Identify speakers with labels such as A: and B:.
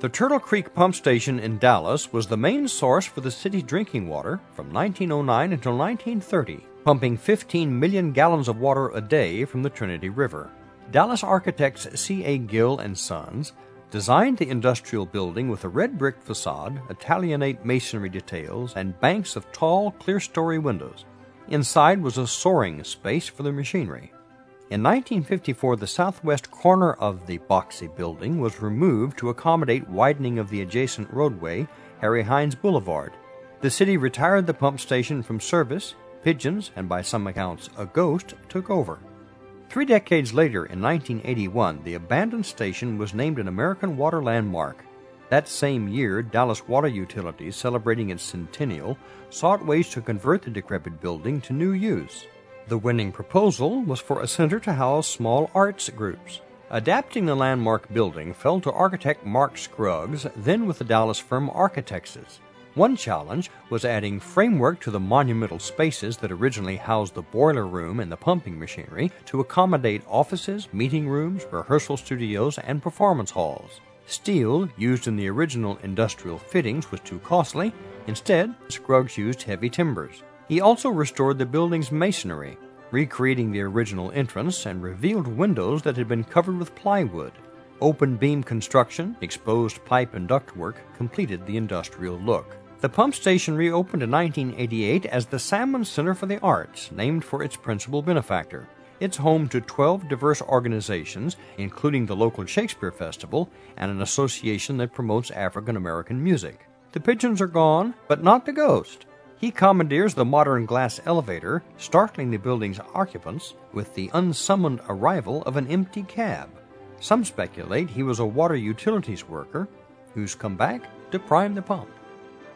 A: The Turtle Creek Pump Station in Dallas was the main source for the city's drinking water from 1909 until 1930, pumping 15 million gallons of water a day from the Trinity River. Dallas architects C.A. Gill and Sons designed the industrial building with a red brick facade, Italianate masonry details, and banks of tall, clear-story windows. Inside was a soaring space for the machinery. In 1954, the southwest corner of the boxy building was removed to accommodate widening of the adjacent roadway, Harry Hines Boulevard. The city retired the pump station from service. Pigeons, and by some accounts a ghost, took over. 3 decades later, in 1981, the abandoned station was named an American Water Landmark. That same year, Dallas Water Utilities, celebrating its centennial, sought ways to convert the decrepit building to new use. The winning proposal was for a center to house small arts groups. Adapting the landmark building fell to architect Mark Scruggs, then with the Dallas firm Architects. One challenge was adding framework to the monumental spaces that originally housed the boiler room and the pumping machinery to accommodate offices, meeting rooms, rehearsal studios, and performance halls. Steel, used in the original industrial fittings, was too costly. Instead, Scruggs used heavy timbers. He also restored the building's masonry, recreating the original entrance, and revealed windows that had been covered with plywood. Open beam construction, exposed pipe and ductwork completed the industrial look. The pump station reopened in 1988 as the Salmon Center for the Arts, named for its principal benefactor. It's home to 12 diverse organizations, including the local Shakespeare Festival and an association that promotes African American music. The pigeons are gone, but not the ghost. He commandeers the modern glass elevator, startling the building's occupants with the unsummoned arrival of an empty cab. Some speculate he was a water utilities worker who's come back to prime the pump.